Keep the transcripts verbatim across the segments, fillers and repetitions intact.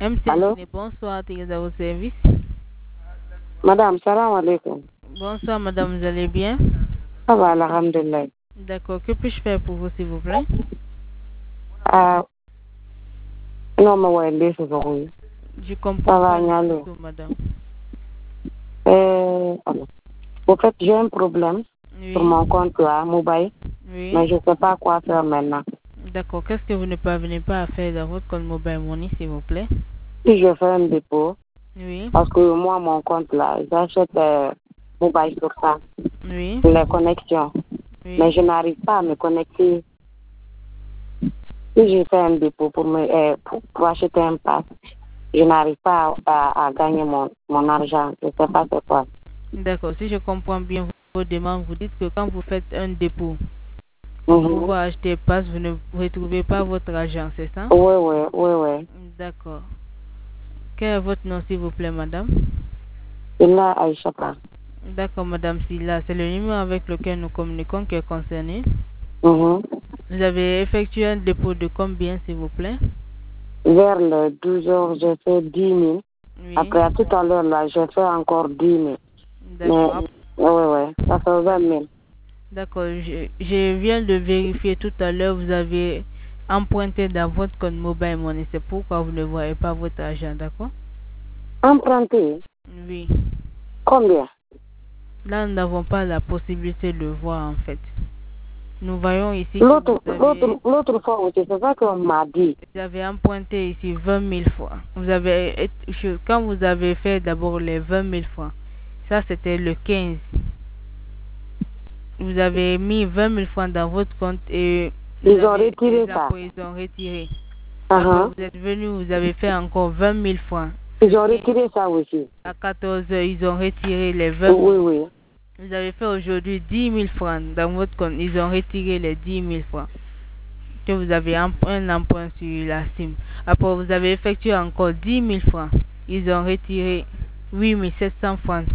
M T N Allô? Guinée, bonsoir, t'es à vos services. Madame, salam alaikum. Bonsoir, madame, vous allez bien? Ça va, alhamdulillah. D'accord, que puis-je faire pour vous, s'il vous plaît? Ah, non, mais ouais, c'est aujourd'hui. Je Ça comprends va, pas du Nyalo. tout, madame. Euh, alors, au fait, j'ai un problème sur Oui, mon compte là, mobile, oui. mais je ne sais pas quoi faire maintenant. D'accord, qu'est-ce que vous ne parvenez pas à faire dans votre compte mobile money, s'il vous plaît? Si je fais un dépôt, Oui, parce que moi, mon compte là, j'achète euh, mobile sur ça, oui, les connexions, mais oui. je n'arrive pas à me connecter. Si je fais un dépôt pour, me, euh, pour, pour acheter un pass, je n'arrive pas à, à, à gagner mon, mon argent. Je ne sais pas c'est quoi. D'accord, si je comprends bien vos demandes, vous dites que quand vous faites un dépôt pour Mhm. pouvoir acheter passe, vous ne retrouvez pas votre argent, c'est ça? Oui, oui, oui, oui. D'accord. Quel est votre nom, s'il vous plaît, madame? Et là, Aïcha pas. D'accord, madame Silla, c'est le numéro avec lequel nous communiquons qui est concerné. Mhm. Vous avez effectué un dépôt de combien, s'il vous plaît? Vers les douze heures, j'ai fait dix mille. Oui, Après, tout à l'heure, là, j'ai fait encore dix mille. Mais, d'accord. oui, oui, ça fait vingt mille. D'accord, je, je viens de vérifier tout à l'heure, vous avez emprunté dans votre compte mobile money. C'est pourquoi vous ne voyez pas votre argent, d'accord? Emprunté? Oui. Combien? Là, nous n'avons pas la possibilité de voir, en fait. Nous voyons ici que L'autre, vous avez, l'autre, l'autre fois aussi, c'est ça qu'on m'a dit. vous avez emprunté ici vingt mille fois. Vous avez, quand vous avez fait d'abord les vingt mille francs, ça c'était le quinze. Vous avez mis vingt mille francs dans votre compte et vous Ils ont avez, retiré les ça. après ils ont retiré. Après Uh-huh. vous êtes venu, vous avez fait encore vingt mille francs. Ils Le ont quinze retiré ça aussi. à quatorze heures, ils ont retiré les vingt Oui, mille. oui. Vous avez fait aujourd'hui dix mille francs dans votre compte. Ils ont retiré les dix mille francs que vous avez un, un emprunt sur la SIM. Après, vous avez effectué encore dix mille francs. Ils ont retiré huit mille sept cents francs.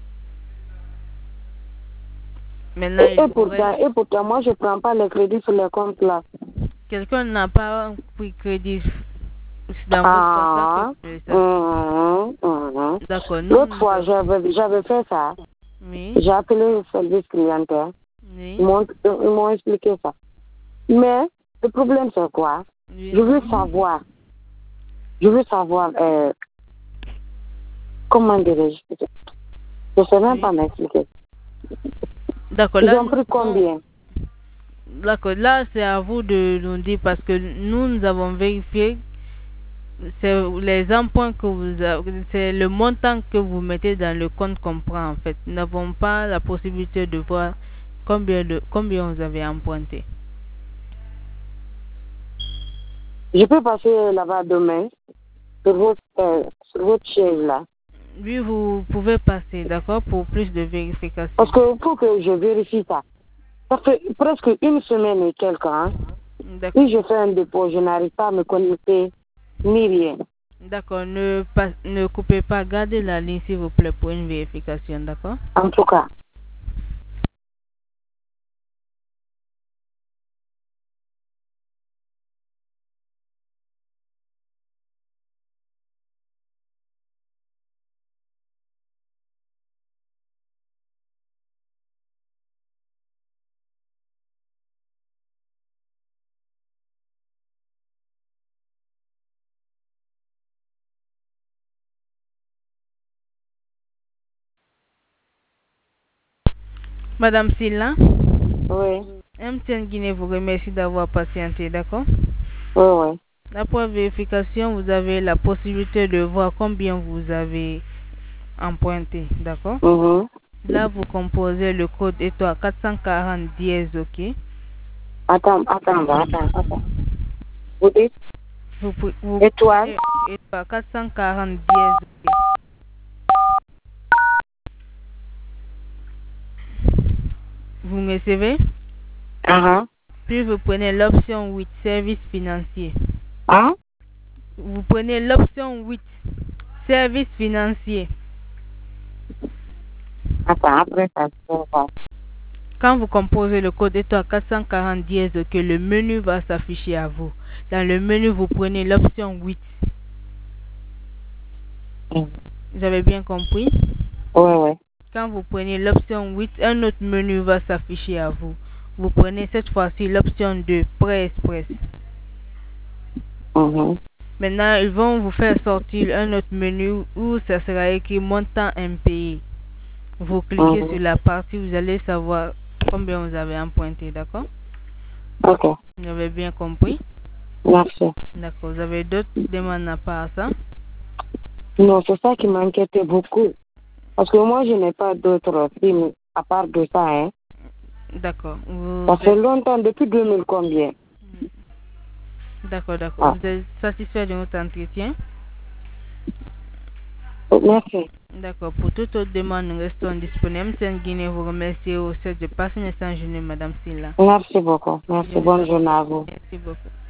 Maintenant, Et, il et vous reste. pourtant, et pourtant, moi, je ne prends pas le crédit sur le compte là. Quelqu'un n'a pas pris crédit dans votre compte sans que Ah, vous ne le sachiez. mhm, mhm. D'accord, nous, L'autre nous fois, avons. j'avais, j'avais fait ça. Oui, J'ai appelé le service clientèle. oui, Ils m'ont, ils m'ont expliqué ça. Mais le problème, c'est quoi? oui. Je veux savoir. Je veux savoir euh, comment dirais-je. Je ne sais même Oui. pas m'expliquer. D'accord, Ils là, ont nous, pris non, combien? d'accord, là, c'est à vous de nous dire parce que nous, nous avons vérifié. C'est les emprunts que vous avez, c'est le montant que vous mettez dans le compte qu'on prend en fait. Nous n'avons pas la possibilité de voir combien de combien vous avez emprunté. Je peux passer là-bas demain sur votre, euh, sur votre chaise là. Oui, vous pouvez passer, d'accord, pour plus de Parce vérification. que pour que je vérifie ça, ça fait presque une semaine et quelques. Hein. D'accord. Si je fais un dépôt, je n'arrive pas à me connecter ni rien. D'accord, ne pas, ne coupez pas, gardez la ligne s'il vous plaît pour une vérification, d'accord? En tout cas, Madame Silla, oui, M T N Guinée vous remercie d'avoir patienté, d'accord? oui, oui. Après vérification, vous avez la possibilité de voir combien vous avez emprunté, d'accord? Mhm. Là, vous composez le code étoile quatre cent quarante dièse, ok? Attends, attends, attends, attends. Vous dites Vous, pre- vous étoile? prenez étoile quatre cent quarante dièse, ok? Vous me recevez? Uh-huh. Puis vous prenez l'option huit, service financier. Hein? Vous prenez l'option huit, service financier. Attends, après ça, je vais voir. Quand vous composez le code étoile quatre cent quarante dièse, ok, le menu va s'afficher à vous. Dans le menu, vous prenez l'option huit. J'avais bien compris. Ouais, ouais. Quand vous prenez l'option huit, un autre menu va s'afficher à vous. Vous prenez cette fois-ci l'option deux, Prêt Express. Mhm. Maintenant, ils vont vous faire sortir un autre menu où ça sera écrit montant impayé. Vous cliquez Mhm. sur la partie, vous allez savoir combien vous avez emprunté, d'accord? Ok. Vous avez bien compris? Merci. D'accord. Vous avez d'autres demandes à part ça? Non, c'est ça qui m'inquiétait beaucoup. Parce que moi, je n'ai pas d'autres films à part de ça. Hein. D'accord. Vous Ça fait êtes... longtemps, depuis deux mille combien? D'accord, d'accord. Ah. Vous êtes satisfait de notre entretien? Merci. D'accord. Pour toute autre demande, nous restons disponibles. C'est Guinée vous remercie au set de passer un instant journée, Madame Silla. Merci beaucoup. Merci. Je vous Bonne en journée à vous. Merci beaucoup.